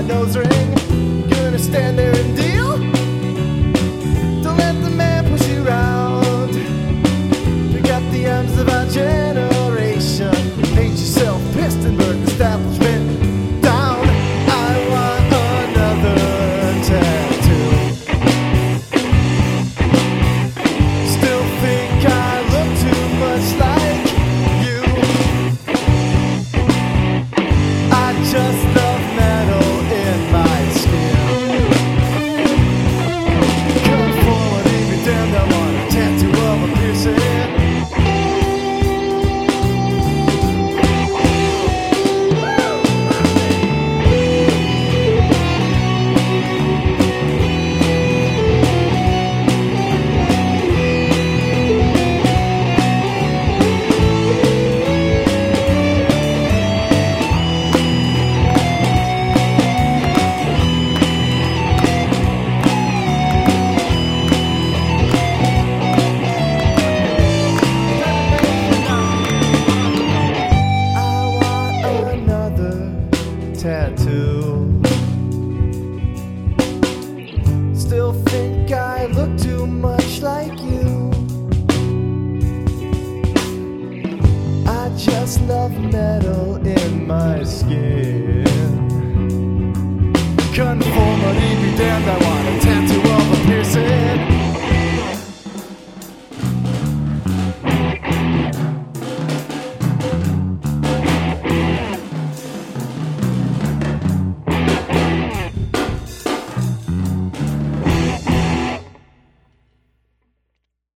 nose ring. Gonna stand there and deal. Don't let the man push you round. Pick up the arms of our generation. Paint yourself pissed and burn the establishment down. I want another tattoo. Still think I look too much like you. I just love metal in my skin. Conformity be damned, I want a tattoo of a piercing. Tattoo. Still think I look too much like you. I just love metal in my skin. Conformity be damned, I want a tattoo